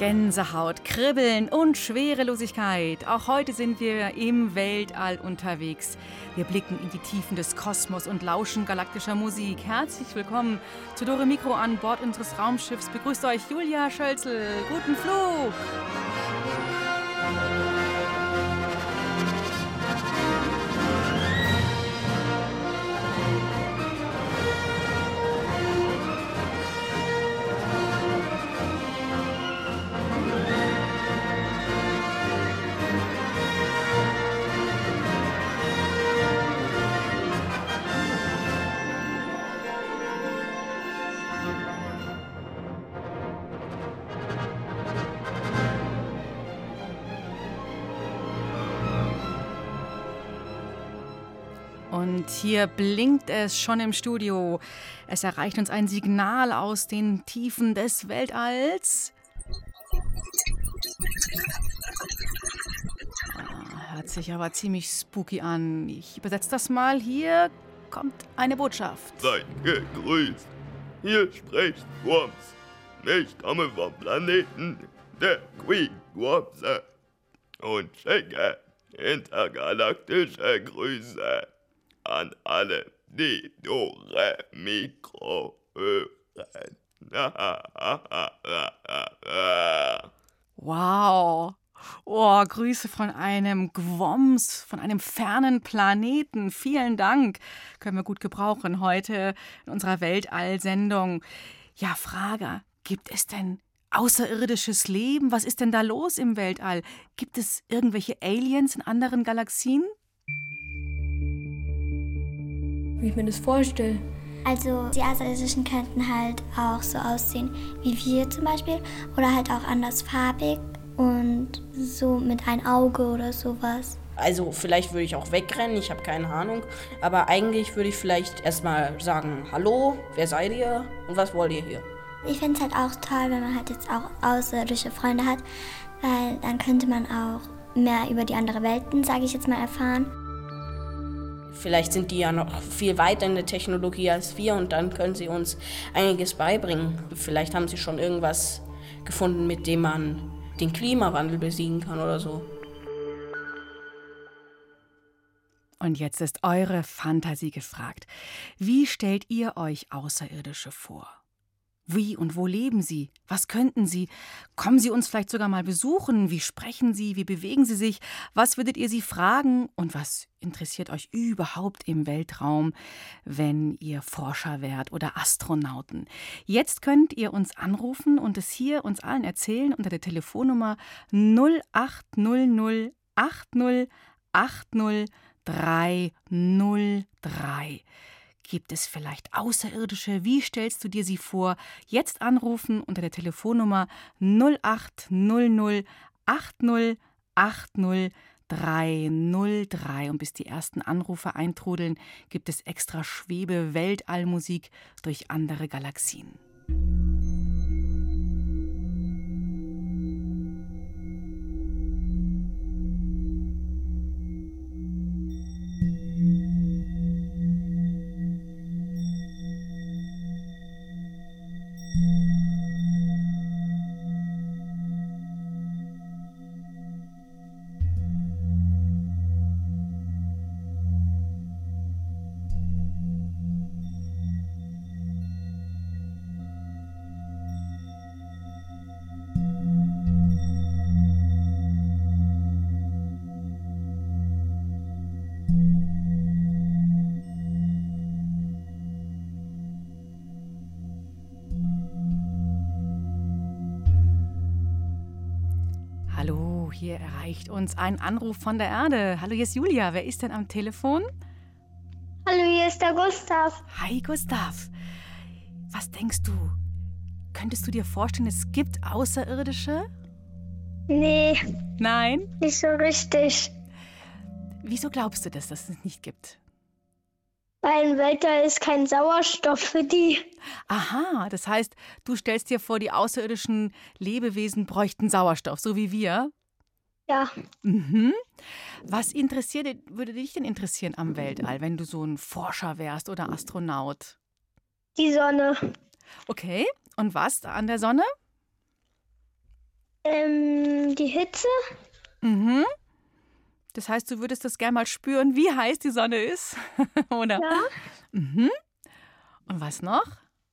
Gänsehaut, Kribbeln und Schwerelosigkeit. Auch heute sind wir im Weltall unterwegs. Wir blicken in die Tiefen des Kosmos und lauschen galaktischer Musik. Herzlich willkommen zu Dore Mikro an Bord unseres Raumschiffs. Begrüßt euch Julia Schölzel. Guten Flug! Und hier blinkt es schon im Studio. Es erreicht uns ein Signal aus den Tiefen des Weltalls. Hört sich aber ziemlich spooky an. Ich übersetze das mal. Hier kommt eine Botschaft. Seid gegrüßt. Hier spricht Worms. Ich komme vom Planeten der Queen Wormse und schicke intergalaktische Grüße an alle, die Dore Mikro hören. Wow. Oh, Grüße von einem Gwoms, von einem fernen Planeten. Vielen Dank. Können wir gut gebrauchen heute in unserer Weltall-Sendung. Ja, Frage, gibt es denn außerirdisches Leben? Was ist denn da los im Weltall? Gibt es irgendwelche Aliens in anderen Galaxien? Wie ich mir das vorstelle. Also die Außerirdischen könnten halt auch so aussehen wie wir zum Beispiel oder halt auch andersfarbig und so mit einem Auge oder sowas. Also vielleicht würde ich auch wegrennen, ich habe keine Ahnung. Aber eigentlich würde ich vielleicht erstmal sagen, hallo, wer seid ihr und was wollt ihr hier? Ich finde es halt auch toll, wenn man halt jetzt auch außerirdische Freunde hat, weil dann könnte man auch mehr über die anderen Welten, sage ich jetzt mal, erfahren. Vielleicht sind die ja noch viel weiter in der Technologie als wir und dann können sie uns einiges beibringen. Vielleicht haben sie schon irgendwas gefunden, mit dem man den Klimawandel besiegen kann oder so. Und jetzt ist eure Fantasie gefragt. Wie stellt ihr euch Außerirdische vor? Wie und wo leben sie? Was könnten sie? Kommen sie uns vielleicht sogar mal besuchen? Wie sprechen sie? Wie bewegen sie sich? Was würdet ihr sie fragen? Und was interessiert euch überhaupt im Weltraum, wenn ihr Forscher wärt oder Astronauten? Jetzt könnt ihr uns anrufen und es hier uns allen erzählen unter der Telefonnummer 0800 80 80 303. Gibt es vielleicht Außerirdische? Wie stellst du dir sie vor? Jetzt anrufen unter der Telefonnummer 0800 80 80 303. Und bis die ersten Anrufe eintrudeln, gibt es extra Schwebe-Weltallmusik durch andere Galaxien. Hallo, hier erreicht uns ein Anruf von der Erde. Hallo, hier ist Julia. Wer ist denn am Telefon? Hallo, hier ist der Gustav. Hi, Gustav. Was denkst du? Könntest du dir vorstellen, es gibt Außerirdische? Nee, Nein? nicht so richtig. Wieso glaubst du, dass es nicht gibt? Weil im Weltall ist kein Sauerstoff für die. Aha, das heißt, du stellst dir vor, die außerirdischen Lebewesen bräuchten Sauerstoff, so wie wir? Ja, Mhm. Was würde dich denn interessieren am Weltall, wenn du so ein Forscher wärst oder Astronaut? die Sonne. Okay, und was an der Sonne? Die Hitze? Mhm. Das heißt, du würdest das gerne mal spüren, wie heiß die Sonne ist? Oder? Ja. Mhm. Und was noch?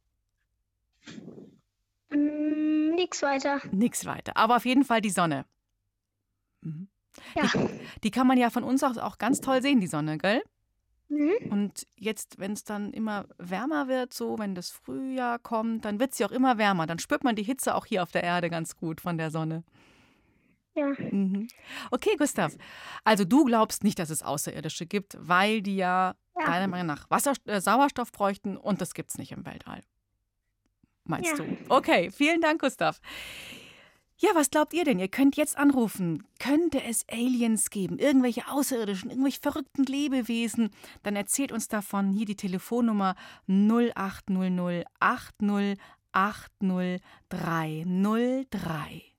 Nix weiter. Nix weiter. Aber auf jeden Fall die Sonne. Mhm. Ja. Die kann man ja von uns auch ganz toll sehen, die Sonne, gell? Mhm. Und jetzt, wenn es dann immer wärmer wird, so wenn das Frühjahr kommt, dann wird sie auch immer wärmer. Dann spürt man die Hitze auch hier auf der Erde ganz gut von der Sonne. Ja. Mhm. Okay, Gustav. Also du glaubst nicht, dass es Außerirdische gibt, weil die ja deiner Meinung nach Sauerstoff bräuchten und das gibt's nicht im Weltall. Meinst du? Okay, vielen Dank, Gustav. Ja, was glaubt ihr denn? Ihr könnt jetzt anrufen. Könnte es Aliens geben? Irgendwelche Außerirdischen, irgendwelche verrückten Lebewesen? Dann erzählt uns davon. Hier die Telefonnummer 0800 80 80 303.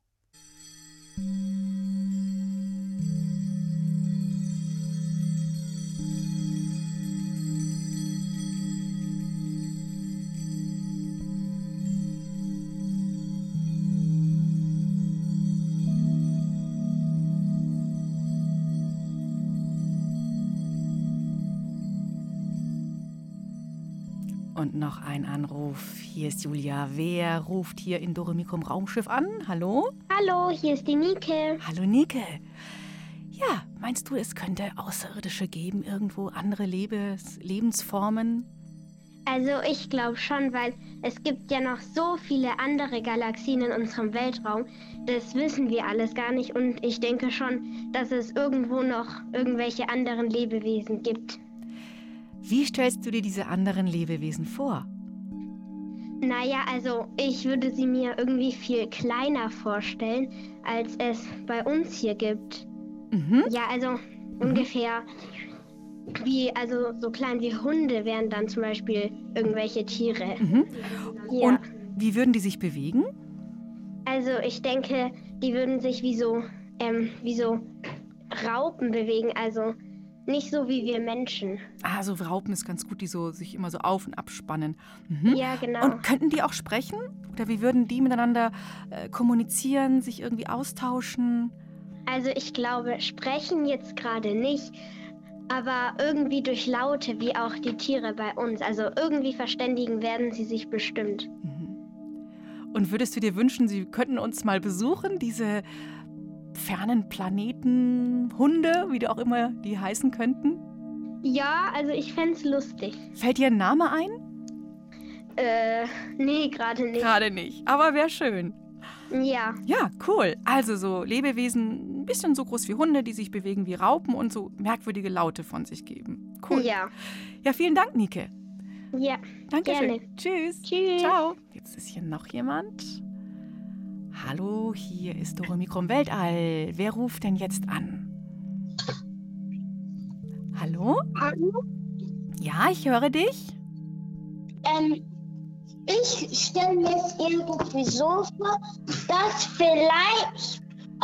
Und noch ein Anruf. Hier ist Julia. Wer ruft hier in Doremikrum Raumschiff an? Hallo? Hallo, hier ist die Nike. Hallo Nike. Ja, meinst du, es könnte Außerirdische geben, irgendwo andere Lebensformen? Also ich glaube schon, weil es gibt ja noch so viele andere Galaxien in unserem Weltraum. Das wissen wir alles gar nicht und ich denke schon, dass es irgendwo noch irgendwelche anderen Lebewesen gibt. Wie stellst du dir diese anderen Lebewesen vor? Naja, also ich würde sie mir irgendwie viel kleiner vorstellen, als es bei uns hier gibt. Mhm. Ja, also ungefähr also so klein wie Hunde wären dann zum Beispiel irgendwelche Tiere. Mhm. Ja. Und wie würden die sich bewegen? Also ich denke, die würden sich wie so Raupen bewegen, also nicht so wie wir Menschen. Ah, so Raupen ist ganz gut, die sich immer so auf- und abspannen. Mhm. Ja, genau. Und könnten die auch sprechen? Oder wie würden die miteinander kommunizieren, sich irgendwie austauschen? Also ich glaube, sprechen jetzt gerade nicht, aber irgendwie durch Laute, wie auch die Tiere bei uns. Also irgendwie verständigen werden sie sich bestimmt. Und würdest du dir wünschen, sie könnten uns mal besuchen, diese fernen Planeten, Hunde, wie auch immer die heißen könnten? Ja, also ich fände es lustig. Fällt dir ein Name ein? Nee, gerade nicht. Gerade nicht, aber wäre schön. Ja. Ja, cool. Also so Lebewesen, ein bisschen so groß wie Hunde, die sich bewegen wie Raupen und so merkwürdige Laute von sich geben. Cool. Ja. Ja, vielen Dank, Nike. Ja. Dankeschön. Gerne. Tschüss. Tschüss. Ciao. Jetzt ist hier noch jemand. Hallo, hier ist Doremikrum Weltall. Wer ruft denn jetzt an? Hallo? Hallo? Ja, ich höre dich. Ich stelle mir jetzt irgendwie so vor, dass vielleicht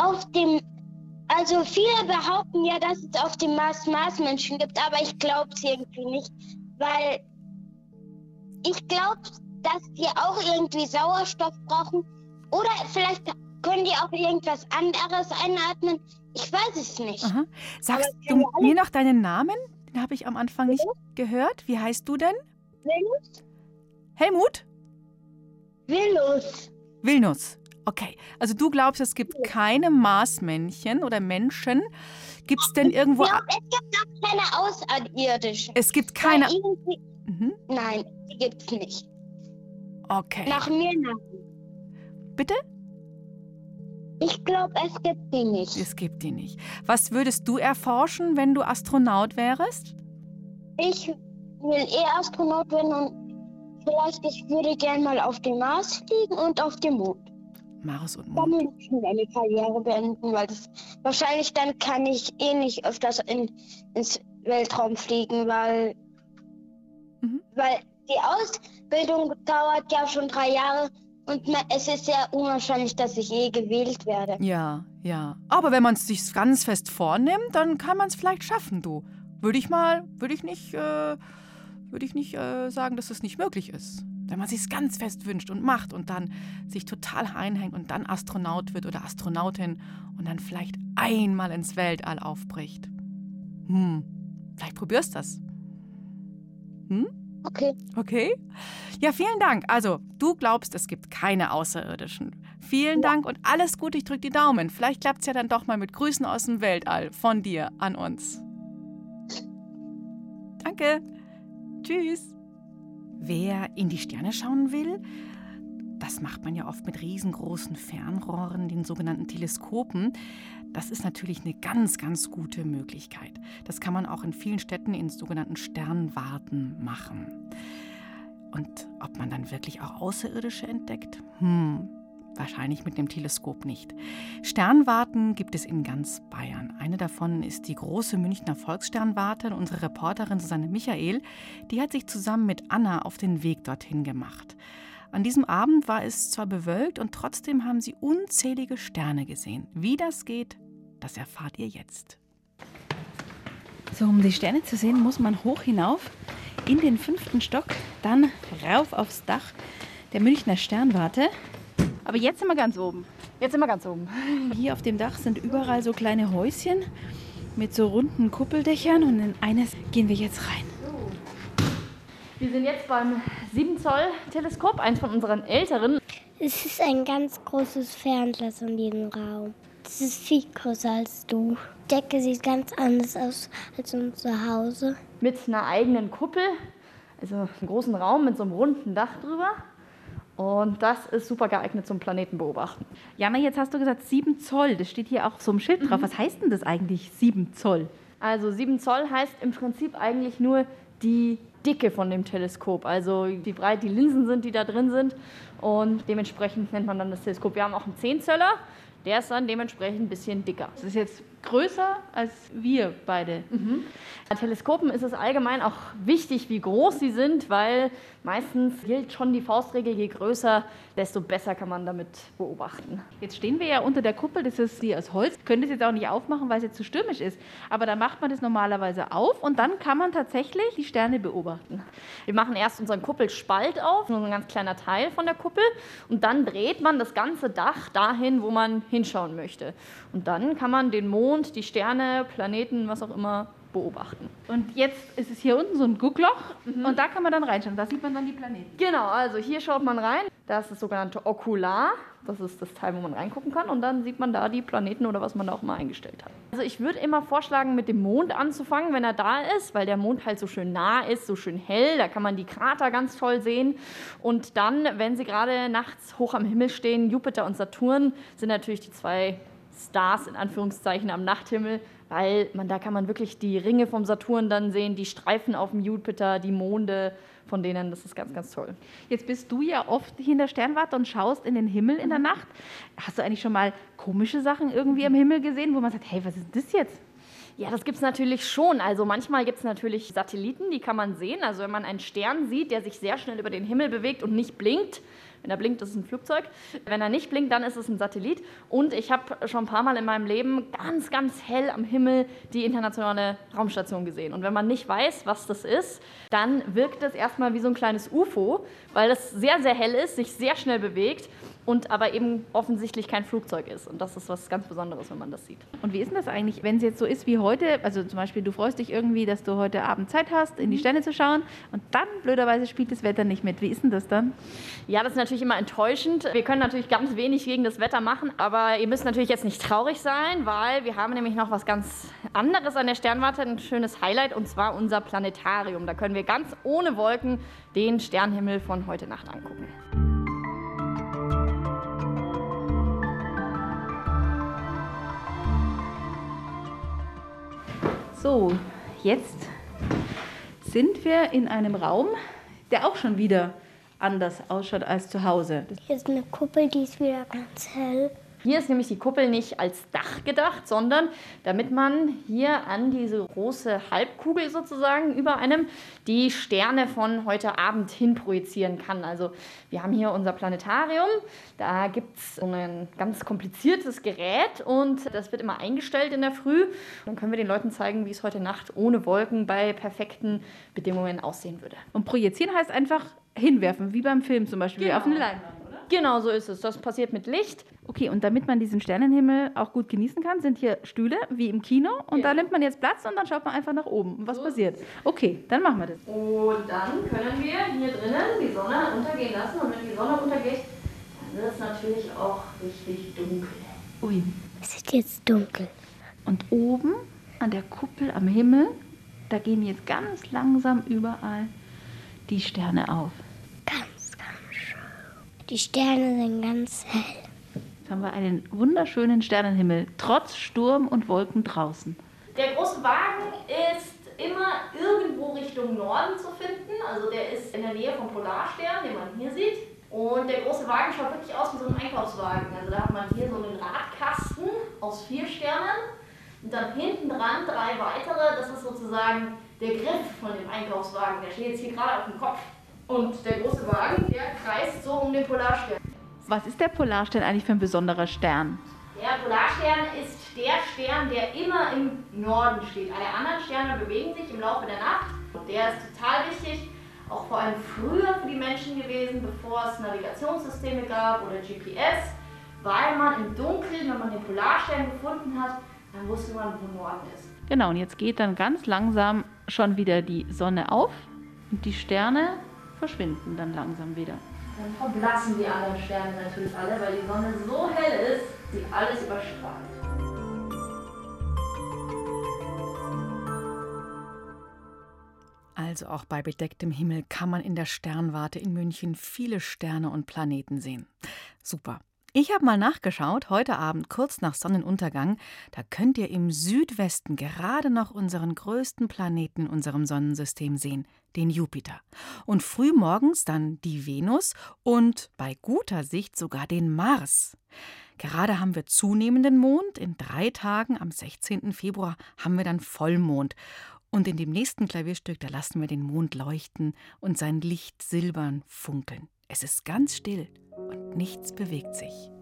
also viele behaupten ja, dass es auf dem Mars Marsmenschen gibt, aber ich glaube es irgendwie nicht, weil ich glaube, dass die auch irgendwie Sauerstoff brauchen oder vielleicht können die auch irgendwas anderes einatmen. Ich weiß es nicht. Aha. Sagst du mir noch deinen Namen? Den habe ich am Anfang nicht gehört. Wie heißt du denn? Venus? Helmut? Venus. Vilnus. Okay. Also du glaubst, es gibt keine Marsmännchen oder Menschen. Gibt es denn irgendwo... Ja, es gibt auch keine Außerirdischen. Es gibt keine... Mhm. Nein, die gibt es nicht. Okay. Nach mir nach. Bitte? Ich glaube, es gibt die nicht. Es gibt die nicht. Was würdest du erforschen, wenn du Astronaut wärst? Ich will Astronaut werden und vielleicht ich würde gerne mal auf dem Mars fliegen und auf dem Mond. Mars und Dann Mond. will ich schon meine Karriere beenden, weil wahrscheinlich dann kann ich nicht öfters ins Weltraum fliegen, weil die Ausbildung dauert ja schon 3 Jahre und es ist sehr unwahrscheinlich, dass ich gewählt werde. Ja, ja. Aber wenn man es sich ganz fest vornimmt, dann kann man es vielleicht schaffen, du. Würde ich nicht sagen, dass es nicht möglich ist. Wenn man sich es ganz fest wünscht und macht und dann sich total einhängt und dann Astronaut wird oder Astronautin und dann vielleicht einmal ins Weltall aufbricht. Vielleicht probierst du das. Okay? Ja, vielen Dank. Also, du glaubst, es gibt keine Außerirdischen. Vielen Dank und alles Gute, ich drücke die Daumen. Vielleicht klappt es ja dann doch mal mit Grüßen aus dem Weltall von dir an uns. Danke. Tschüss. Wer in die Sterne schauen will, das macht man ja oft mit riesengroßen Fernrohren, den sogenannten Teleskopen. Das ist natürlich eine ganz, ganz gute Möglichkeit. Das kann man auch in vielen Städten in sogenannten Sternwarten machen. Und ob man dann wirklich auch Außerirdische entdeckt? Wahrscheinlich mit dem Teleskop nicht. Sternwarten gibt es in ganz Bayern. Eine davon ist die große Münchner Volkssternwarte. Und unsere Reporterin Susanne Michael, die hat sich zusammen mit Anna auf den Weg dorthin gemacht. An diesem Abend war es zwar bewölkt und trotzdem haben sie unzählige Sterne gesehen. Wie das geht, das erfahrt ihr jetzt. So, um die Sterne zu sehen, muss man hoch hinauf in den 5. Stock, dann rauf aufs Dach der Münchner Sternwarte. Aber jetzt sind wir ganz oben. Hier auf dem Dach sind überall so kleine Häuschen mit so runden Kuppeldächern und in eines gehen wir jetzt rein. Wir sind jetzt beim 7-Zoll-Teleskop, eins von unseren älteren. Es ist ein ganz großes Fernglas in diesem Raum. Es ist viel größer als du. Die Decke sieht ganz anders aus als unser Hause. Mit einer eigenen Kuppel, also einem großen Raum mit so einem runden Dach drüber. Und das ist super geeignet zum Planeten beobachten. Jana, jetzt hast du gesagt 7 Zoll, das steht hier auch so im Schild drauf. Was heißt denn das eigentlich, 7 Zoll? Also 7 Zoll heißt im Prinzip eigentlich nur die Dicke von dem Teleskop, also wie breit die Linsen sind, die da drin sind. Und dementsprechend nennt man dann das Teleskop. Wir haben auch einen 10 Zöller, der ist dann dementsprechend ein bisschen dicker. Das ist jetzt größer als wir beide. Bei Teleskopen ist es allgemein auch wichtig, wie groß sie sind, weil meistens gilt schon die Faustregel, je größer, desto besser kann man damit beobachten. Jetzt stehen wir ja unter der Kuppel, das ist hier aus Holz. Können das jetzt auch nicht aufmachen, weil es jetzt zu stürmisch ist. Aber da macht man das normalerweise auf und dann kann man tatsächlich die Sterne beobachten. Wir machen erst unseren Kuppelspalt auf, nur ein ganz kleiner Teil von der Kuppel. Und dann dreht man das ganze Dach dahin, wo man hinschauen möchte. Und dann kann man den Mond, die Sterne, Planeten, was auch immer, beobachten. Und jetzt ist es hier unten so ein Guckloch und da kann man dann reinschauen. Da sieht man dann die Planeten. Genau, also hier schaut man rein. Das ist das sogenannte Okular. Das ist das Teil, wo man reingucken kann. Und dann sieht man da die Planeten oder was man da auch mal eingestellt hat. Also ich würde immer vorschlagen, mit dem Mond anzufangen, wenn er da ist, weil der Mond halt so schön nah ist, so schön hell. Da kann man die Krater ganz toll sehen. Und dann, wenn sie gerade nachts hoch am Himmel stehen, Jupiter und Saturn sind natürlich die 2 Stars in Anführungszeichen am Nachthimmel, weil da kann man wirklich die Ringe vom Saturn dann sehen, die Streifen auf dem Jupiter, die Monde von denen, das ist ganz, ganz toll. Jetzt bist du ja oft hier in der Sternwarte und schaust in den Himmel in der Nacht. Hast du eigentlich schon mal komische Sachen irgendwie am Himmel gesehen, wo man sagt, hey, was ist das jetzt? Ja, das gibt es natürlich schon. Also manchmal gibt es natürlich Satelliten, die kann man sehen. Also wenn man einen Stern sieht, der sich sehr schnell über den Himmel bewegt und nicht blinkt, wenn er blinkt, ist es ein Flugzeug. Wenn er nicht blinkt, dann ist es ein Satellit. Und ich habe schon ein paar Mal in meinem Leben ganz, ganz hell am Himmel die internationale Raumstation gesehen. Und wenn man nicht weiß, was das ist, dann wirkt es erstmal wie so ein kleines UFO, weil es sehr, sehr hell ist, sich sehr schnell bewegt und aber eben offensichtlich kein Flugzeug ist. Und das ist was ganz Besonderes, wenn man das sieht. Und wie ist denn das eigentlich, wenn es jetzt so ist wie heute? Also zum Beispiel, du freust dich irgendwie, dass du heute Abend Zeit hast, in die Sterne zu schauen und dann blöderweise spielt das Wetter nicht mit. Wie ist denn das dann? Ja, das ist natürlich immer enttäuschend. Wir können natürlich ganz wenig gegen das Wetter machen, aber ihr müsst natürlich jetzt nicht traurig sein, weil wir haben nämlich noch was ganz anderes an der Sternwarte, ein schönes Highlight, und zwar unser Planetarium. Da können wir ganz ohne Wolken den Sternenhimmel von heute Nacht angucken. So, jetzt sind wir in einem Raum, der auch schon wieder anders ausschaut als zu Hause. Hier ist eine Kuppel, die ist wieder ganz hell. Hier ist nämlich die Kuppel nicht als Dach gedacht, sondern damit man hier an diese große Halbkugel sozusagen über einem die Sterne von heute Abend hin projizieren kann. Also wir haben hier unser Planetarium, da gibt es so ein ganz kompliziertes Gerät und das wird immer eingestellt in der Früh. Dann können wir den Leuten zeigen, wie es heute Nacht ohne Wolken bei perfekten Bedingungen aussehen würde. Und projizieren heißt einfach hinwerfen, wie beim Film zum Beispiel, Genau. auf eine Leinwand, oder? Genau, so ist es. Das passiert mit Licht. Okay, und damit man diesen Sternenhimmel auch gut genießen kann, sind hier Stühle, wie im Kino. Und da nimmt man jetzt Platz und dann schaut man einfach nach oben. Und was passiert? Okay, dann machen wir das. Und dann können wir hier drinnen die Sonne untergehen lassen. Und wenn die Sonne untergeht, dann wird es natürlich auch richtig dunkel. Ui. Es ist jetzt dunkel. Und oben an der Kuppel am Himmel, da gehen jetzt ganz langsam überall die Sterne auf. Ganz, ganz schön. Die Sterne sind ganz hell. Jetzt haben wir einen wunderschönen Sternenhimmel, trotz Sturm und Wolken draußen. Der große Wagen ist immer irgendwo Richtung Norden zu finden. Also der ist in der Nähe vom Polarstern, den man hier sieht. Und der große Wagen schaut wirklich aus wie so ein Einkaufswagen. Also da hat man hier so einen Radkasten aus 4 Sternen. Und dann hinten dran 3 weitere. Das ist sozusagen der Griff von dem Einkaufswagen. Der steht jetzt hier gerade auf dem Kopf. Und der große Wagen, der kreist so um den Polarstern. Was ist der Polarstern eigentlich für ein besonderer Stern? Der Polarstern ist der Stern, der immer im Norden steht. Alle anderen Sterne bewegen sich im Laufe der Nacht. Und der ist total wichtig, auch vor allem früher für die Menschen gewesen, bevor es Navigationssysteme gab oder GPS, weil man im Dunkeln, wenn man den Polarstern gefunden hat, dann wusste man, wo Norden ist. Genau, und jetzt geht dann ganz langsam schon wieder die Sonne auf und die Sterne verschwinden dann langsam wieder. Dann verblassen die anderen Sterne natürlich alle, weil die Sonne so hell ist, sie alles überstrahlt. Also auch bei bedecktem Himmel kann man in der Sternwarte in München viele Sterne und Planeten sehen. Super. Ich habe mal nachgeschaut, heute Abend kurz nach Sonnenuntergang, da könnt ihr im Südwesten gerade noch unseren größten Planeten in unserem Sonnensystem sehen, den Jupiter. Und frühmorgens dann die Venus und bei guter Sicht sogar den Mars. Gerade haben wir zunehmenden Mond, in 3 Tagen am 16. Februar haben wir dann Vollmond. Und in dem nächsten Klavierstück, da lassen wir den Mond leuchten und sein Licht silbern funkeln. Es ist ganz still und nichts bewegt sich.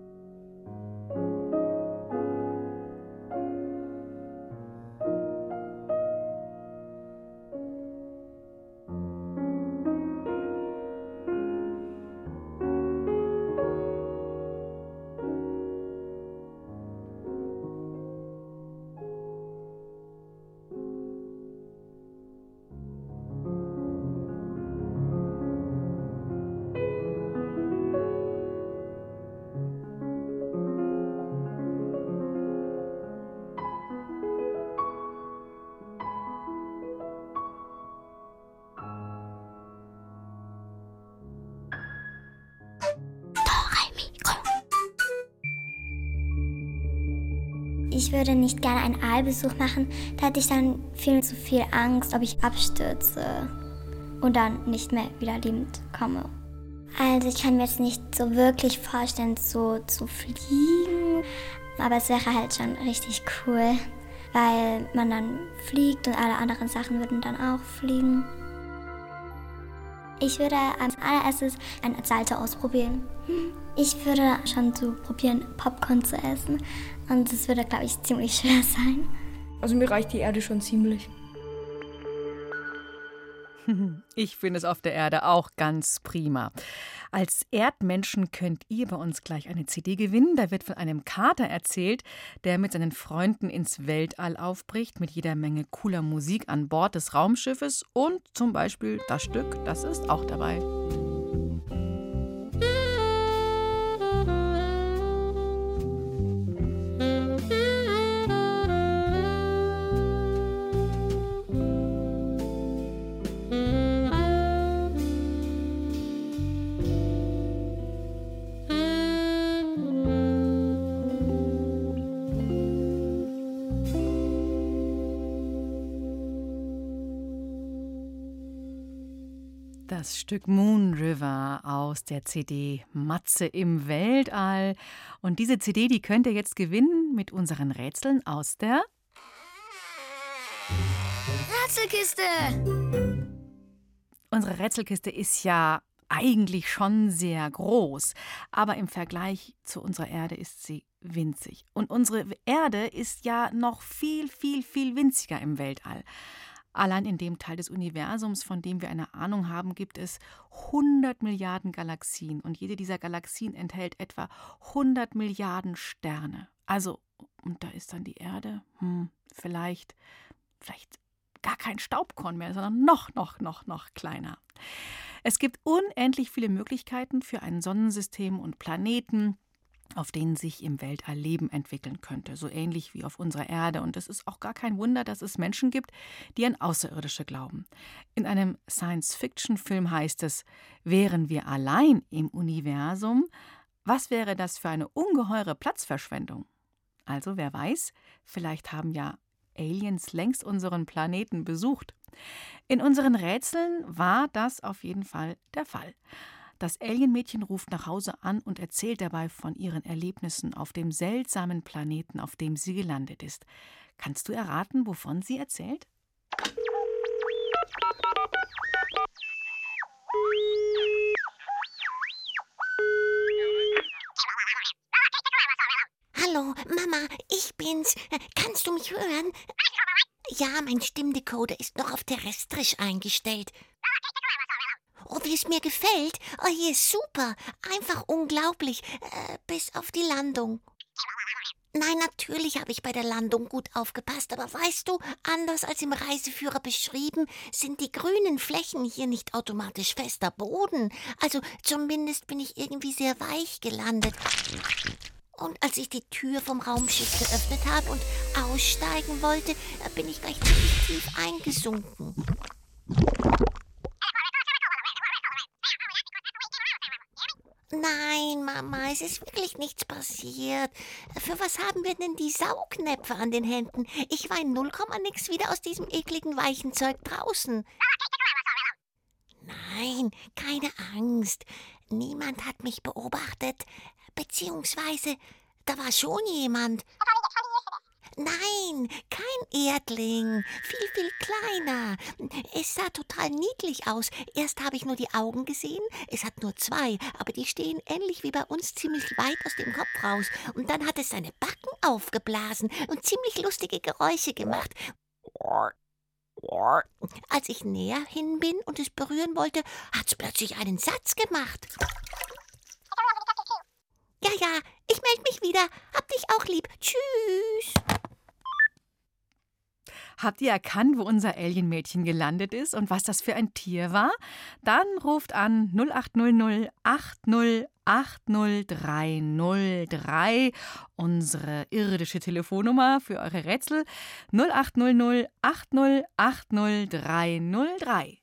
Ich würde nicht gerne einen Aalbesuch machen, da hätte ich dann viel zu viel Angst, ob ich abstürze und dann nicht mehr wieder lebend komme. Also ich kann mir jetzt nicht so wirklich vorstellen, so zu fliegen, aber es wäre halt schon richtig cool, weil man dann fliegt und alle anderen Sachen würden dann auch fliegen. Ich würde als allererstes ein Salto ausprobieren. Ich würde schon so probieren, Popcorn zu essen. Und das würde, glaube ich, ziemlich schwer sein. Also mir reicht die Erde schon ziemlich. Ich finde es auf der Erde auch ganz prima. Als Erdmenschen könnt ihr bei uns gleich eine CD gewinnen. Da wird von einem Kater erzählt, der mit seinen Freunden ins Weltall aufbricht, mit jeder Menge cooler Musik an Bord des Raumschiffes. Und zum Beispiel das Stück, das ist auch dabei. Das Stück Moon River aus der CD Matze im Weltall. Und diese CD, die könnt ihr jetzt gewinnen mit unseren Rätseln aus der Rätselkiste! Unsere Rätselkiste ist ja eigentlich schon sehr groß, aber im Vergleich zu unserer Erde ist sie winzig. Und unsere Erde ist ja noch viel, viel, viel winziger im Weltall. Allein in dem Teil des Universums, von dem wir eine Ahnung haben, gibt es 100 Milliarden Galaxien. Und jede dieser Galaxien enthält etwa 100 Milliarden Sterne. Also, und da ist dann die Erde, vielleicht gar kein Staubkorn mehr, sondern noch kleiner. Es gibt unendlich viele Möglichkeiten für ein Sonnensystem und Planeten, auf denen sich im Weltall Leben entwickeln könnte, so ähnlich wie auf unserer Erde. Und es ist auch gar kein Wunder, dass es Menschen gibt, die an Außerirdische glauben. In einem Science-Fiction-Film heißt es, wären wir allein im Universum, was wäre das für eine ungeheure Platzverschwendung? Also wer weiß, vielleicht haben ja Aliens längst unseren Planeten besucht. In unseren Rätseln war das auf jeden Fall der Fall. Das Alienmädchen ruft nach Hause an und erzählt dabei von ihren Erlebnissen auf dem seltsamen Planeten, auf dem sie gelandet ist. Kannst du erraten, wovon sie erzählt? Hallo, Mama, ich bin's. Kannst du mich hören? Ja, mein Stimmdecoder ist noch auf terrestrisch eingestellt. Oh, wie es mir gefällt. Oh, hier ist super. Einfach unglaublich. Bis auf die Landung. Nein, natürlich habe ich bei der Landung gut aufgepasst, aber weißt du, anders als im Reiseführer beschrieben, sind die grünen Flächen hier nicht automatisch fester Boden. Also zumindest bin ich irgendwie sehr weich gelandet. Und als ich die Tür vom Raumschiff geöffnet habe und aussteigen wollte, bin ich gleich ziemlich tief eingesunken. Nein, Mama, es ist wirklich nichts passiert. Für was haben wir denn die Saugnäpfe an den Händen? Ich war in 0, nix wieder aus diesem ekligen weichen Zeug draußen. Nein, keine Angst. Niemand hat mich beobachtet. Beziehungsweise, da war schon jemand. Nein, kein Erdling. Viel, viel kleiner. Es sah total niedlich aus. Erst habe ich nur die Augen gesehen. Es hat nur 2, aber die stehen ähnlich wie bei uns ziemlich weit aus dem Kopf raus. Und dann hat es seine Backen aufgeblasen und ziemlich lustige Geräusche gemacht. Als ich näher hin bin und es berühren wollte, hat es plötzlich einen Satz gemacht. Ja, ich melde mich wieder. Hab dich auch lieb. Tschüss. Habt ihr erkannt, wo unser Alienmädchen gelandet ist und was das für ein Tier war? Dann ruft an 0800 80 80 303, unsere irdische Telefonnummer für eure Rätsel. 0800 80 80 303.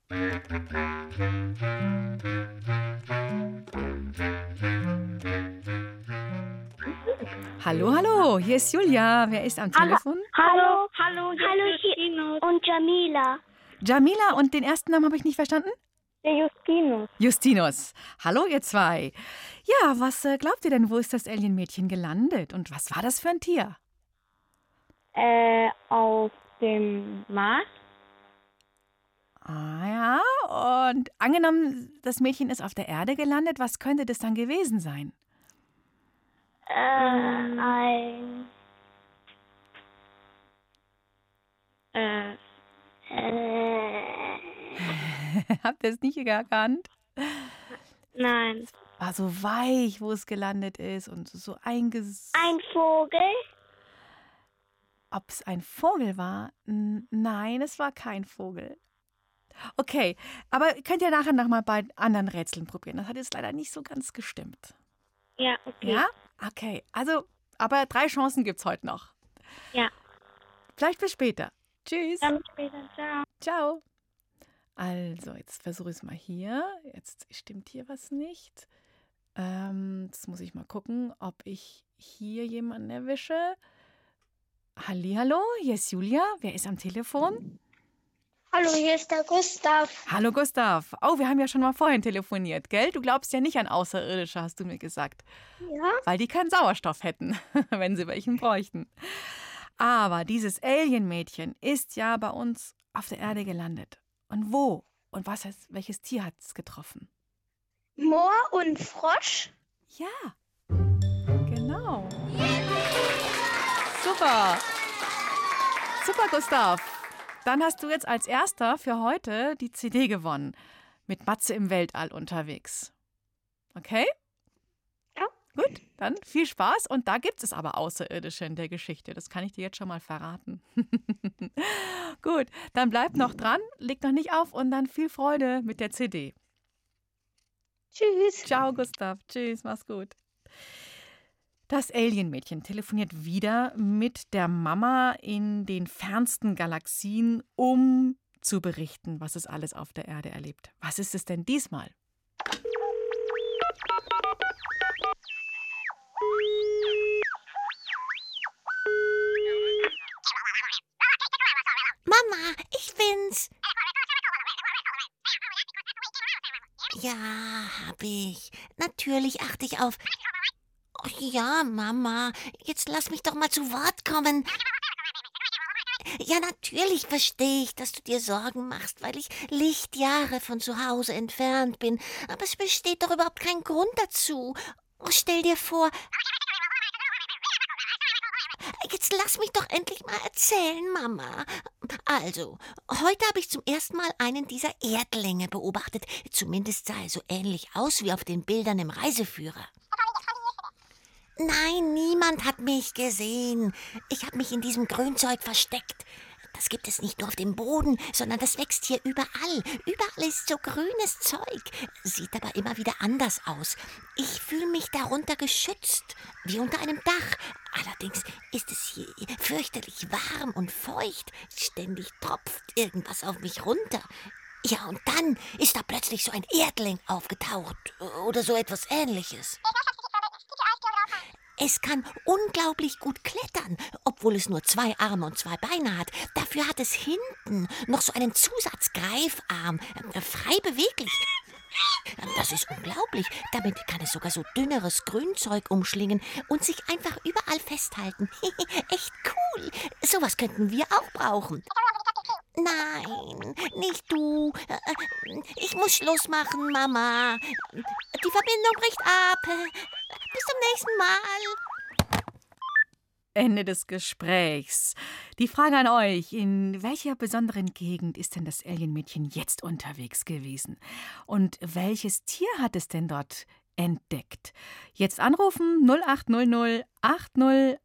Hallo, hier ist Julia. Wer ist am Telefon? Hallo, hier und Jamila. Jamila, und den ersten Namen habe ich nicht verstanden? Der Justinus. Justinus. Hallo, ihr zwei. Ja, was glaubt ihr denn, wo ist das Alienmädchen gelandet? Und was war das für ein Tier? Auf dem Mars. Ah ja, und angenommen, das Mädchen ist auf der Erde gelandet, was könnte das dann gewesen sein? Ein Habt ihr es nicht erkannt? Nein. War so weich, wo es gelandet ist und so Ein Vogel? Ob es ein Vogel war? Nein, es war kein Vogel. Okay, aber könnt ihr nachher noch mal bei anderen Rätseln probieren. Das hat jetzt leider nicht so ganz gestimmt. Ja, okay. Ja? Okay, also, aber 3 Chancen gibt's heute noch. Ja. Vielleicht bis später. Tschüss. Dann später. Ciao. Ciao. Also, jetzt versuche ich es mal hier. Jetzt stimmt hier was nicht. Jetzt muss ich mal gucken, ob ich hier jemanden erwische. Hallihallo, hier ist Julia. Wer ist am Telefon? Hallo, hier ist der Gustav. Hallo Gustav. Oh, wir haben ja schon mal vorhin telefoniert, gell? Du glaubst ja nicht an Außerirdische, hast du mir gesagt. Ja? Weil die keinen Sauerstoff hätten, wenn sie welchen bräuchten. Aber dieses Alienmädchen ist ja bei uns auf der Erde gelandet. Und wo? Und welches Tier hat es getroffen? Moor und Frosch? Ja, genau. Super. Super, Gustav. Dann hast du jetzt als Erster für heute die CD gewonnen. Mit Matze im Weltall unterwegs. Okay? Ja. Gut, dann viel Spaß. Und da gibt es aber Außerirdische in der Geschichte. Das kann ich dir jetzt schon mal verraten. Gut, dann bleib noch dran, leg noch nicht auf und dann viel Freude mit der CD. Tschüss. Ciao, Gustav. Tschüss, mach's gut. Das Alienmädchen telefoniert wieder mit der Mama in den fernsten Galaxien, um zu berichten, was es alles auf der Erde erlebt. Was ist es denn diesmal? Mama, ich bin's. Ja, hab ich. Natürlich achte ich auf. Oh ja, Mama, jetzt lass mich doch mal zu Wort kommen. Ja, natürlich verstehe ich, dass du dir Sorgen machst, weil ich Lichtjahre von zu Hause entfernt bin. Aber es besteht doch überhaupt kein Grund dazu. Oh, stell dir vor... Jetzt lass mich doch endlich mal erzählen, Mama. Also, heute habe ich zum ersten Mal einen dieser Erdlinge beobachtet. Zumindest sah er so ähnlich aus wie auf den Bildern im Reiseführer. Nein, niemand hat mich gesehen. Ich habe mich in diesem Grünzeug versteckt. Das gibt es nicht nur auf dem Boden, sondern das wächst hier überall. Überall ist so grünes Zeug. Sieht aber immer wieder anders aus. Ich fühle mich darunter geschützt, wie unter einem Dach. Allerdings ist es hier fürchterlich warm und feucht. Ständig tropft irgendwas auf mich runter. Ja, und dann ist da plötzlich so ein Erdling aufgetaucht oder so etwas Ähnliches. Es kann unglaublich gut klettern, obwohl es nur 2 Arme und 2 Beine hat. Dafür hat es hinten noch so einen Zusatzgreifarm, frei beweglich. Das ist unglaublich. Damit kann es sogar so dünneres Grünzeug umschlingen und sich einfach überall festhalten. Echt cool. Sowas könnten wir auch brauchen. Nein, nicht du. Ich muss Schluss machen, Mama. Die Verbindung bricht ab. Bis zum nächsten Mal. Ende des Gesprächs. Die Frage an euch, in welcher besonderen Gegend ist denn das Alienmädchen jetzt unterwegs gewesen? Und welches Tier hat es denn dort entdeckt? Jetzt anrufen 0800 80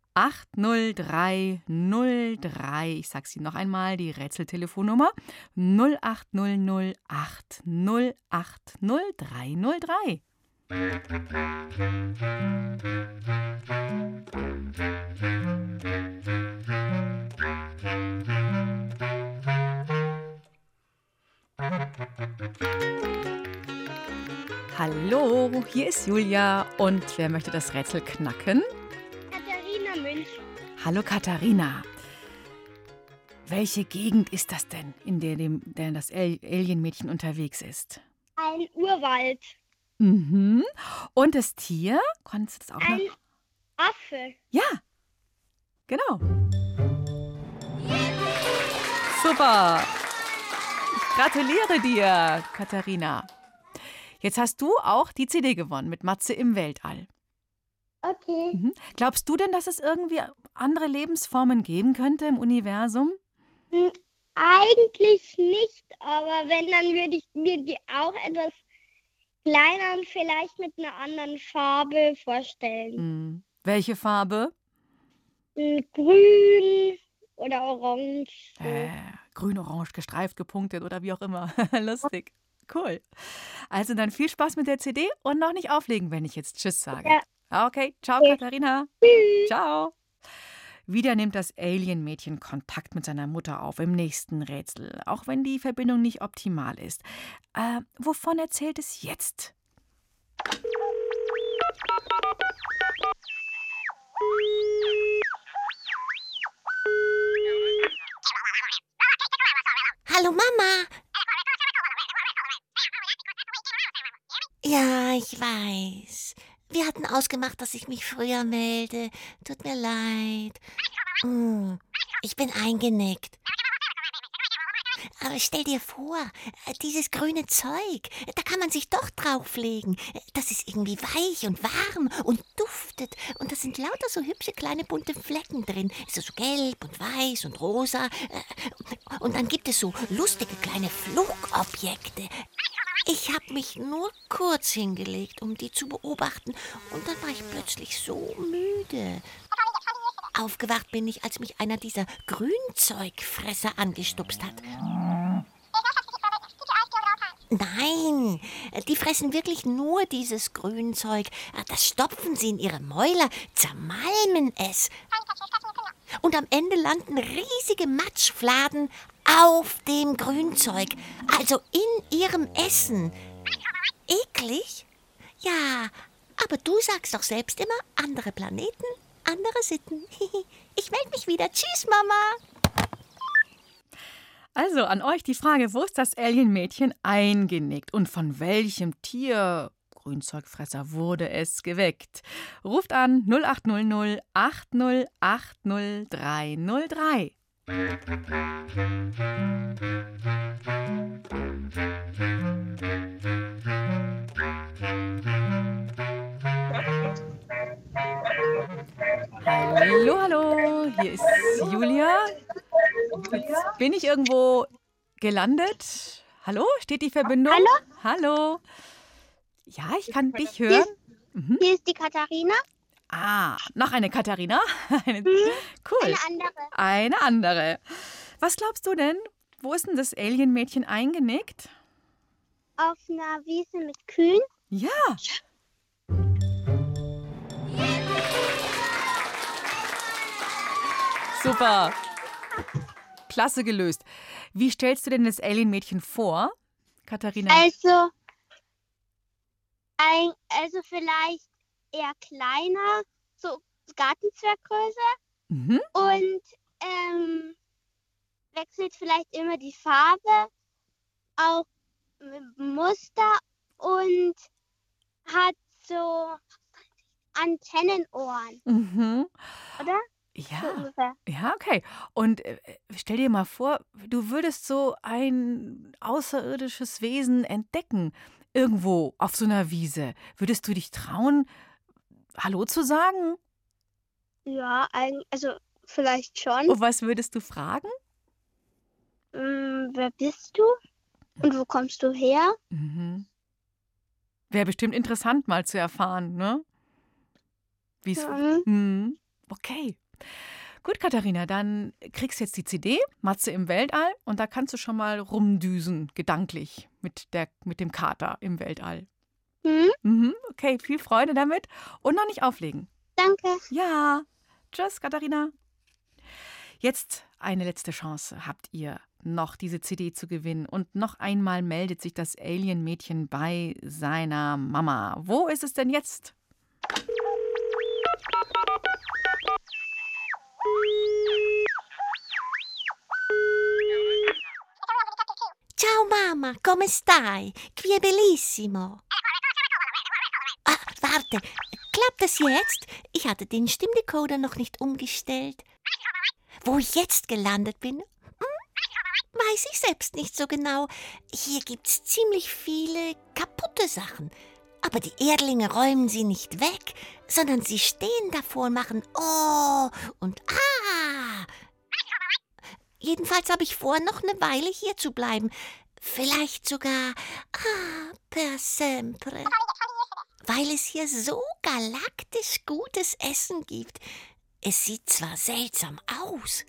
80303. Ich sage sie noch einmal, die Rätseltelefonnummer 0800 80 80303. Hallo, hier ist Julia und wer möchte das Rätsel knacken? Katharina Münch. Hallo Katharina. Welche Gegend ist das denn, in der das Alienmädchen unterwegs ist? Ein Urwald. Mhm. Und das Tier? Konntest du das auch Ein noch? Affe. Ja, genau. Super. Ich gratuliere dir, Katharina. Jetzt hast du auch die CD gewonnen mit Matze im Weltall. Okay. Mhm. Glaubst du denn, dass es irgendwie andere Lebensformen geben könnte im Universum? Eigentlich nicht, aber wenn, dann würde ich mir die auch etwas kleiner und vielleicht mit einer anderen Farbe vorstellen. Welche Farbe? Grün oder orange. Grün, orange, gestreift, gepunktet oder wie auch immer. Lustig. Cool. Also dann viel Spaß mit der CD und noch nicht auflegen, wenn ich jetzt Tschüss sage. Ja. Okay, ciao Okay. Katharina. Tschüss. Ciao. Wieder nimmt das Alienmädchen Kontakt mit seiner Mutter auf im nächsten Rätsel, auch wenn die Verbindung nicht optimal ist. Wovon erzählt es jetzt? Hallo, Mama. Ja, ich weiß. Wir hatten ausgemacht, dass ich mich früher melde. Tut mir leid. Ich bin eingenickt. Aber stell dir vor, dieses grüne Zeug, da kann man sich doch drauflegen. Das ist irgendwie weich und warm und duftet. Und da sind lauter so hübsche kleine bunte Flecken drin. So gelb und weiß und rosa. Und dann gibt es so lustige kleine Flugobjekte. Ich habe mich nur kurz hingelegt, um die zu beobachten. Und dann war ich plötzlich so müde. Aufgewacht bin ich, als mich einer dieser Grünzeugfresser angestupst hat. Nein, die fressen wirklich nur dieses Grünzeug. Das stopfen sie in ihre Mäuler, zermalmen es. Und am Ende landen riesige Matschfladen auf dem Grünzeug, also in ihrem Essen. Eklig? Ja, aber du sagst doch selbst immer, andere Planeten, andere Sitten. Ich melde mich wieder. Tschüss, Mama. Also an euch die Frage, wo ist das Alienmädchen eingenickt und von welchem Tier, Grünzeugfresser, wurde es geweckt? Ruft an 0800 80 80 303. Hallo, hier ist Julia. Jetzt bin ich irgendwo gelandet. Hallo, steht die Verbindung? Hallo. Ja, ich kann dich hören. Hier ist die Katharina. Ah, noch eine Katharina? Cool. Eine andere. Eine andere. Was glaubst du denn? Wo ist denn das Alienmädchen eingenickt? Auf einer Wiese mit Kühen. Ja. Super. Klasse gelöst. Wie stellst du denn das Alienmädchen vor, Katharina? Also vielleicht eher kleiner, so Gartenzwerggröße. Und wechselt vielleicht immer die Farbe, auch mit Muster und hat so Antennenohren. Oder? Ja. So ungefähr. Ja, okay. Und stell dir mal vor, du würdest so ein außerirdisches Wesen entdecken, irgendwo auf so einer Wiese. Würdest du dich trauen, Hallo zu sagen? Ja, also vielleicht schon. Und was würdest du fragen? Wer bist du? Und wo kommst du her? Wäre bestimmt interessant mal zu erfahren, ne? Wie es. Okay. Gut, Katharina, dann kriegst du jetzt die CD, Matze im Weltall, und da kannst du schon mal rumdüsen, gedanklich, mit dem Kater im Weltall. Okay, viel Freude damit und noch nicht auflegen. Danke. Ja. Tschüss, Katharina. Jetzt eine letzte Chance habt ihr noch, diese CD zu gewinnen. Und noch einmal meldet sich das Alienmädchen bei seiner Mama. Wo ist es denn jetzt? Ciao Mama, come stai? Qui è bellissimo. Ah, warte, klappt das jetzt? Ich hatte den Stimmdecoder noch nicht umgestellt. Wo ich jetzt gelandet bin? Weiß ich selbst nicht so genau. Hier gibt's ziemlich viele kaputte Sachen. Aber die Erdlinge räumen sie nicht weg, sondern sie stehen davor und machen Oh und Ah. Jedenfalls habe ich vor, noch eine Weile hier zu bleiben. Vielleicht sogar per sempre. Weil es hier so galaktisch gutes Essen gibt. Es sieht zwar seltsam aus.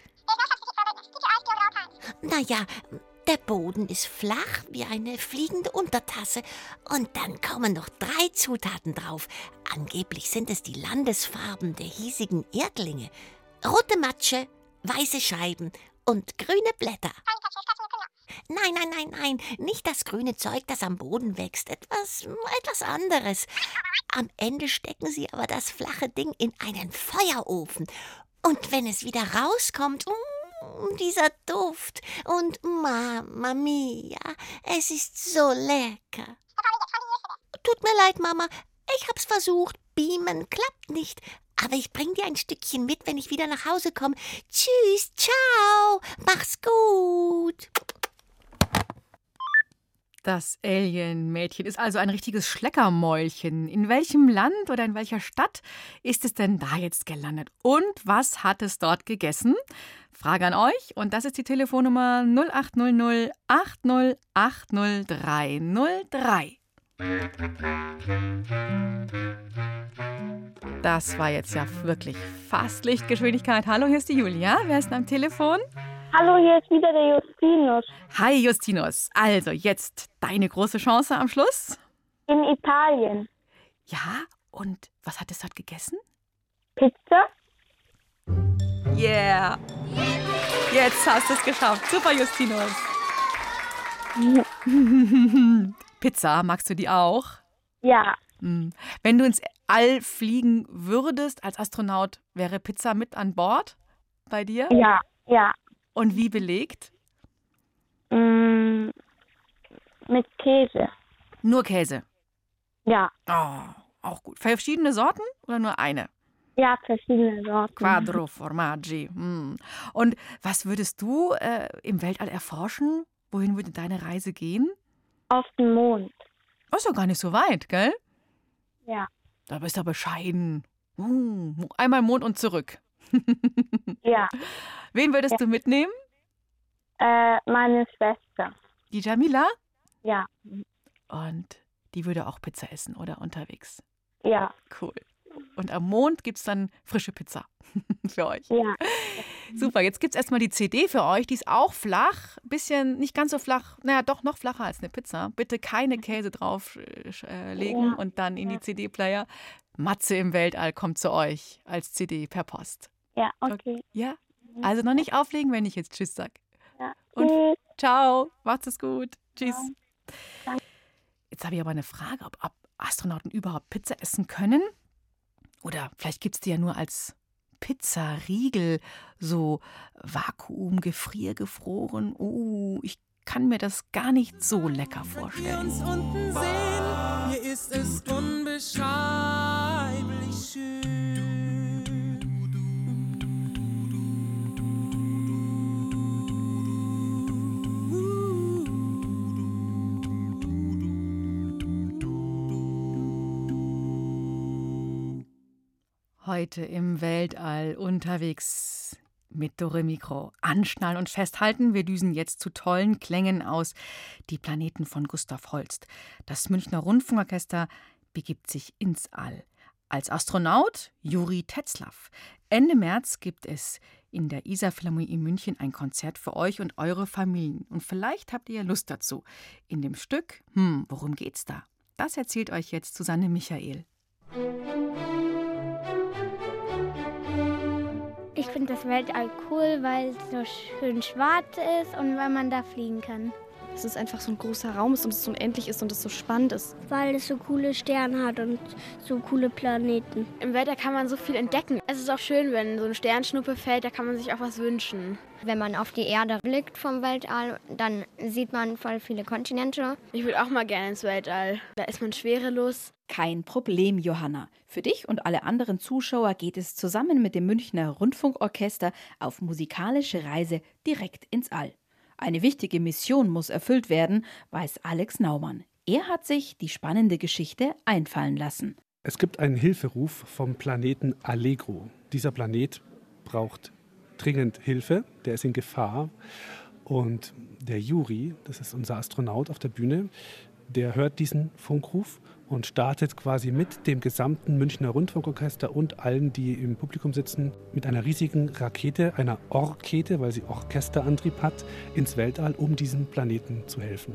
Naja, der Boden ist flach wie eine fliegende Untertasse. Und dann kommen noch 3 Zutaten drauf. Angeblich sind es die Landesfarben der hiesigen Erdlinge. Rote Matsche, weiße Scheiben und grüne Blätter. Nein, nicht das grüne Zeug, das am Boden wächst. Etwas anderes. Am Ende stecken sie aber das flache Ding in einen Feuerofen. Und wenn es wieder rauskommt, dieser Duft und Mamma mia, es ist so lecker. Tut mir leid, Mama, ich hab's versucht. Beamen klappt nicht. Aber ich bring dir ein Stückchen mit, wenn ich wieder nach Hause komme. Tschüss, ciao, mach's gut. Das Alien-Mädchen ist also ein richtiges Schleckermäulchen. In welchem Land oder in welcher Stadt ist es denn da jetzt gelandet? Und was hat es dort gegessen? Frage an euch. Und das ist die Telefonnummer 0800 80 80 303. Das war jetzt ja wirklich fast Lichtgeschwindigkeit. Hallo, hier ist die Julia. Wer ist denn am Telefon? Hallo, hier ist wieder der Justinus. Hi Justinus. Also jetzt deine große Chance am Schluss. In Italien. Ja, und was hat es dort gegessen? Pizza. Yeah. Jetzt hast du es geschafft. Super, Justinus. Pizza, magst du die auch? Ja. Wenn du ins All fliegen würdest als Astronaut, wäre Pizza mit an Bord bei dir? Ja. Und wie belegt? Mit Käse. Nur Käse? Ja. Oh, auch gut. Verschiedene Sorten oder nur eine? Ja, verschiedene Sorten. Quattro Formaggi. Und was würdest du im Weltall erforschen? Wohin würde deine Reise gehen? Auf den Mond. Ist doch gar nicht so weit, gell? Ja. Da bist du bescheiden. Einmal Mond und zurück. Ja. Wen würdest du mitnehmen? Meine Schwester. Die Jamila? Ja. Und die würde auch Pizza essen, oder unterwegs? Ja. Cool. Und am Mond gibt es dann frische Pizza für euch. Ja. Super, jetzt gibt es erstmal die CD für euch. Die ist auch flach, bisschen nicht ganz so flach, naja, doch noch flacher als eine Pizza. Bitte keine Käse drauf legen und dann in die CD-Player. Matze im Weltall kommt zu euch als CD per Post. Ja, okay. Ja, also noch nicht auflegen, wenn ich jetzt Tschüss sage. Ja. Und ciao, macht's es gut. Tschüss. Ja. Jetzt habe ich aber eine Frage, ob Astronauten überhaupt Pizza essen können? Oder vielleicht gibt es die ja nur als Pizzariegel, so Vakuum-gefriergefroren. Ich kann mir das gar nicht so lecker vorstellen. Uns unten sehen, hier ist es unbeschreiblich schön. Heute im Weltall unterwegs mit Dore Mikro. Anschnallen und festhalten. Wir düsen jetzt zu tollen Klängen aus Die Planeten von Gustav Holst. Das Münchner Rundfunkorchester begibt sich ins All. Als Astronaut Juri Tetzlaff. Ende März gibt es in der Isar-Philharmonie in München ein Konzert für euch und eure Familien. Und vielleicht habt ihr Lust dazu. In dem Stück, worum geht's da? Das erzählt euch jetzt Susanne Michael. Ich finde das Weltall cool, weil es so schön schwarz ist und weil man da fliegen kann. Dass es einfach so ein großer Raum ist und es so unendlich ist und es so spannend ist. Weil es so coole Sterne hat und so coole Planeten. Im Weltall kann man so viel entdecken. Es ist auch schön, wenn so eine Sternschnuppe fällt, da kann man sich auch was wünschen. Wenn man auf die Erde blickt vom Weltall, dann sieht man voll viele Kontinente. Ich würde auch mal gerne ins Weltall. Da ist man schwerelos. Kein Problem, Johanna. Für dich und alle anderen Zuschauer geht es zusammen mit dem Münchner Rundfunkorchester auf musikalische Reise direkt ins All. Eine wichtige Mission muss erfüllt werden, weiß Alex Naumann. Er hat sich die spannende Geschichte einfallen lassen. Es gibt einen Hilferuf vom Planeten Allegro. Dieser Planet braucht dringend Hilfe, der ist in Gefahr. Und der Juri, das ist unser Astronaut auf der Bühne, der hört diesen Funkruf und startet quasi mit dem gesamten Münchner Rundfunkorchester und allen, die im Publikum sitzen, mit einer riesigen Rakete, einer Orkete, weil sie Orchesterantrieb hat, ins Weltall, um diesem Planeten zu helfen.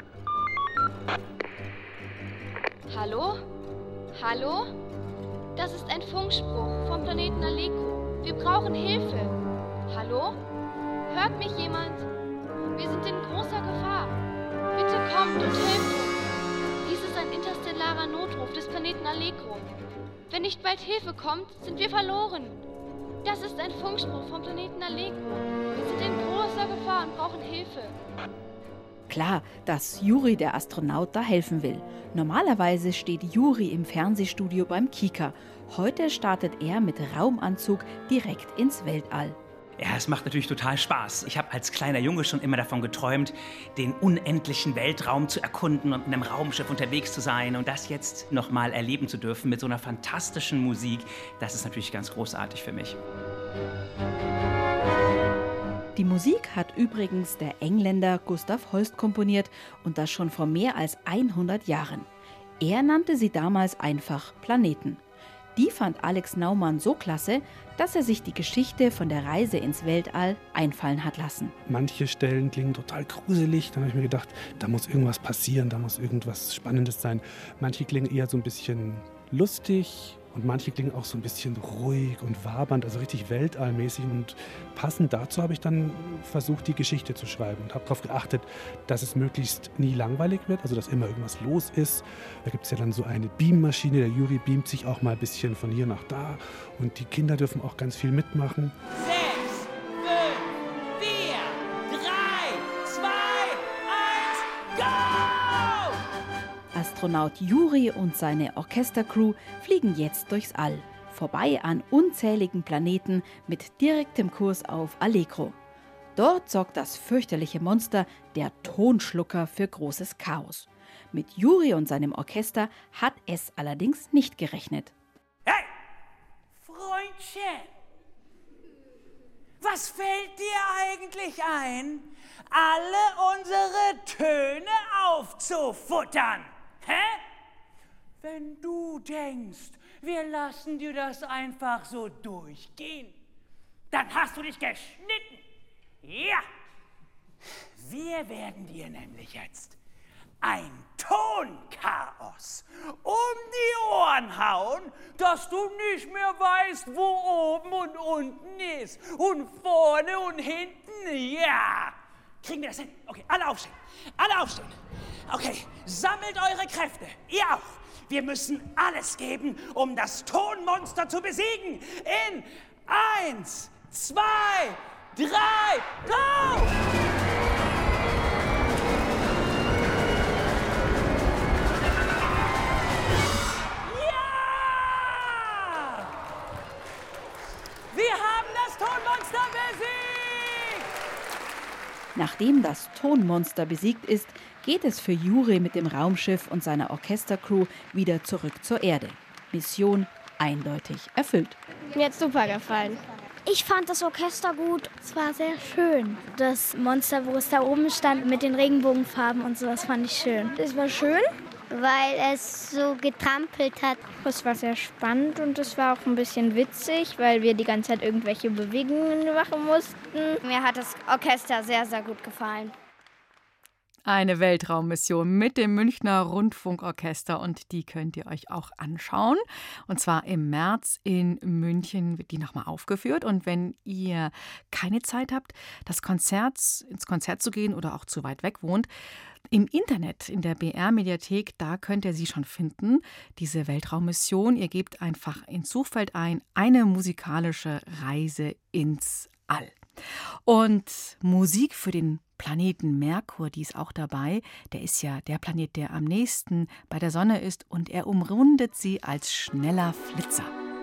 Hallo? Hallo? Das ist ein Funkspruch vom Planeten Allegro. Wir brauchen Hilfe. Hallo? Hört mich jemand? Wir sind in großer Gefahr. Bitte kommt und helft uns. Dies ist ein interstellarer Notruf des Planeten Allegro. Wenn nicht bald Hilfe kommt, sind wir verloren. Das ist ein Funkspruch vom Planeten Allegro. Wir sind in großer Gefahr und brauchen Hilfe. Klar, dass Juri, der Astronaut, da helfen will. Normalerweise steht Juri im Fernsehstudio beim Kika. Heute startet er mit Raumanzug direkt ins Weltall. Ja, es macht natürlich total Spaß. Ich habe als kleiner Junge schon immer davon geträumt, den unendlichen Weltraum zu erkunden und mit einem Raumschiff unterwegs zu sein und das jetzt nochmal erleben zu dürfen mit so einer fantastischen Musik. Das ist natürlich ganz großartig für mich. Die Musik hat übrigens der Engländer Gustav Holst komponiert und das schon vor mehr als 100 Jahren. Er nannte sie damals einfach Planeten. Die fand Alex Naumann so klasse, dass er sich die Geschichte von der Reise ins Weltall einfallen hat lassen. Manche Stellen klingen total gruselig, dann habe ich mir gedacht, da muss irgendwas passieren, da muss irgendwas Spannendes sein. Manche klingen eher so ein bisschen lustig und manche klingen auch so ein bisschen ruhig und wabernd, also richtig weltallmäßig. Und passend dazu habe ich dann versucht, die Geschichte zu schreiben und habe darauf geachtet, dass es möglichst nie langweilig wird, also dass immer irgendwas los ist. Da gibt es ja dann so eine Beammaschine, der Juri beamt sich auch mal ein bisschen von hier nach da und die Kinder dürfen auch ganz viel mitmachen. 6, 5, 4, 3, 2, 1, go! Astronaut Juri und seine Orchestercrew fliegen jetzt durchs All, vorbei an unzähligen Planeten mit direktem Kurs auf Allegro. Dort sorgt das fürchterliche Monster, der Tonschlucker, für großes Chaos. Mit Juri und seinem Orchester hat es allerdings nicht gerechnet. Hey, Freundchen, was fällt dir eigentlich ein, alle unsere Töne aufzufuttern? Hä? Wenn du denkst, wir lassen dir das einfach so durchgehen, dann hast du dich geschnitten. Ja, wir werden dir nämlich jetzt ein Tonchaos um die Ohren hauen, dass du nicht mehr weißt, wo oben und unten ist und vorne und hinten. Ja, kriegen wir das hin? Okay, alle aufstehen. Alle aufstehen. Okay, sammelt eure Kräfte. Ihr auch. Wir müssen alles geben, um das Tonmonster zu besiegen. In 1, 2, 3, go! Ja! Wir haben das Tonmonster besiegt! Nachdem das Tonmonster besiegt ist, geht es für Juri mit dem Raumschiff und seiner Orchestercrew wieder zurück zur Erde. Mission eindeutig erfüllt. Mir hat super gefallen. Ich fand das Orchester gut. Es war sehr schön. Das Monster, wo es da oben stand mit den Regenbogenfarben und so, das fand ich schön. Es war schön, weil es so getrampelt hat. Es war sehr spannend und es war auch ein bisschen witzig, weil wir die ganze Zeit irgendwelche Bewegungen machen mussten. Mir hat das Orchester sehr, sehr gut gefallen. Eine Weltraummission mit dem Münchner Rundfunkorchester und die könnt ihr euch auch anschauen. Und zwar im März in München wird die nochmal aufgeführt. Und wenn ihr keine Zeit habt, ins Konzert zu gehen oder auch zu weit weg wohnt, im Internet, in der BR-Mediathek, da könnt ihr sie schon finden, diese Weltraummission. Ihr gebt einfach ins Suchfeld ein, eine musikalische Reise ins All. Und Musik für den Planeten Merkur, die ist auch dabei. Der ist ja der Planet, der am nächsten bei der Sonne ist und er umrundet sie als schneller Flitzer.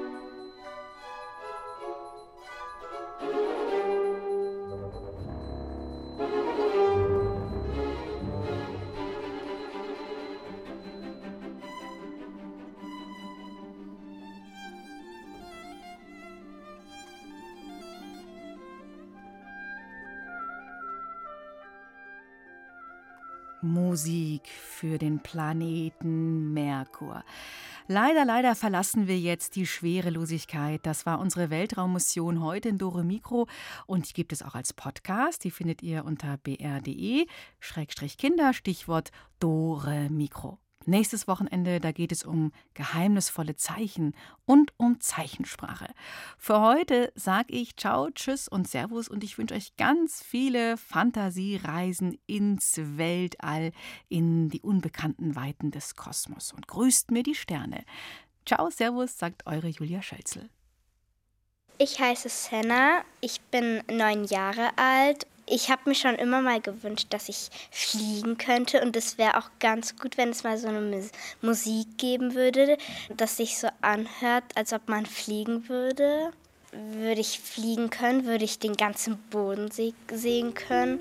Musik für den Planeten Merkur. Leider verlassen wir jetzt die Schwerelosigkeit. Das war unsere Weltraummission heute in Dore Mikro und die gibt es auch als Podcast. Die findet ihr unter br.de/Kinder, Stichwort Dore Mikro. Nächstes Wochenende, da geht es um geheimnisvolle Zeichen und um Zeichensprache. Für heute sage ich Ciao, Tschüss und Servus und ich wünsche euch ganz viele Fantasiereisen ins Weltall, in die unbekannten Weiten des Kosmos und grüßt mir die Sterne. Ciao, Servus, sagt eure Julia Schölzel. Ich heiße Senna, ich bin 9 Jahre alt. Ich habe mir schon immer mal gewünscht, dass ich fliegen könnte und es wäre auch ganz gut, wenn es mal so eine Musik geben würde, dass sich so anhört, als ob man fliegen würde. würde ich fliegen können, würde ich den ganzen Boden sehen können.